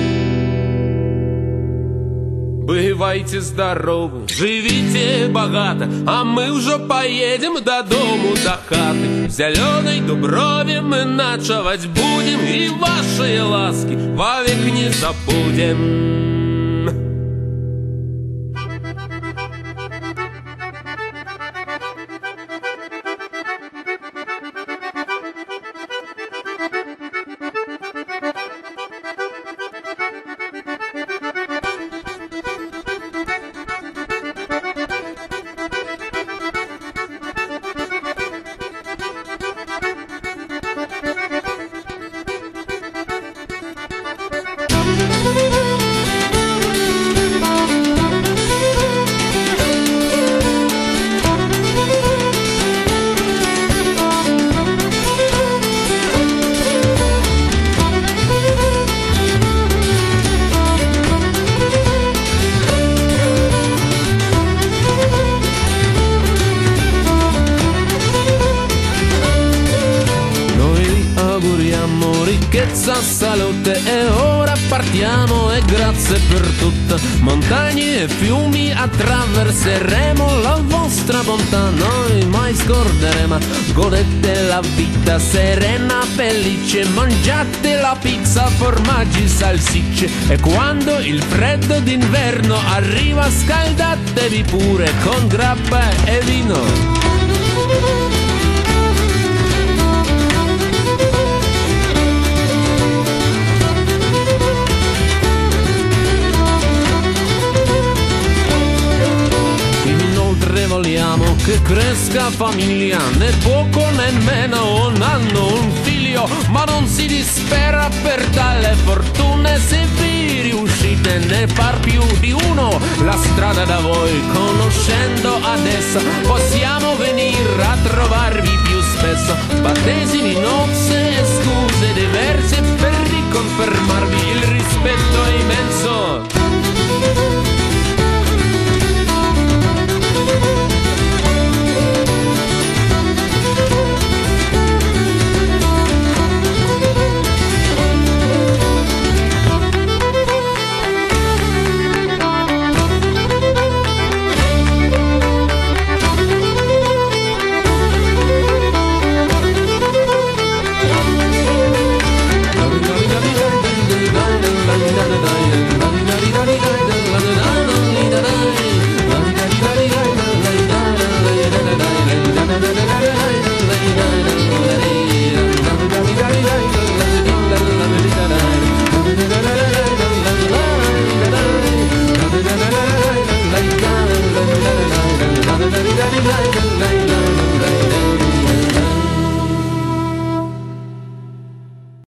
Бывайте здоровы, живите богато, а мы уже поедем до дому, до хаты. В зеленой дуброве мы ночевать будем, и ваши ласки вовек не забудем. vostra salute e ora partiamo e grazie per tutto. Montagne e fiumi attraverseremo, la vostra bontà noi mai scorderemo. Godete la vita serena, felice, mangiate la pizza, formaggi, salsicce e quando il freddo d'inverno arriva scaldatevi pure con grappa e vino. Vogliamo che cresca famiglia, né poco nemmeno un anno, un figlio, ma non si dispera per tale fortuna se vi riuscite ne far più di uno. La strada da voi conoscendo adesso possiamo venire a trovarvi più spesso. Battesimi, nozze e scuse diverse per riconfermarvi il rispetto immenso.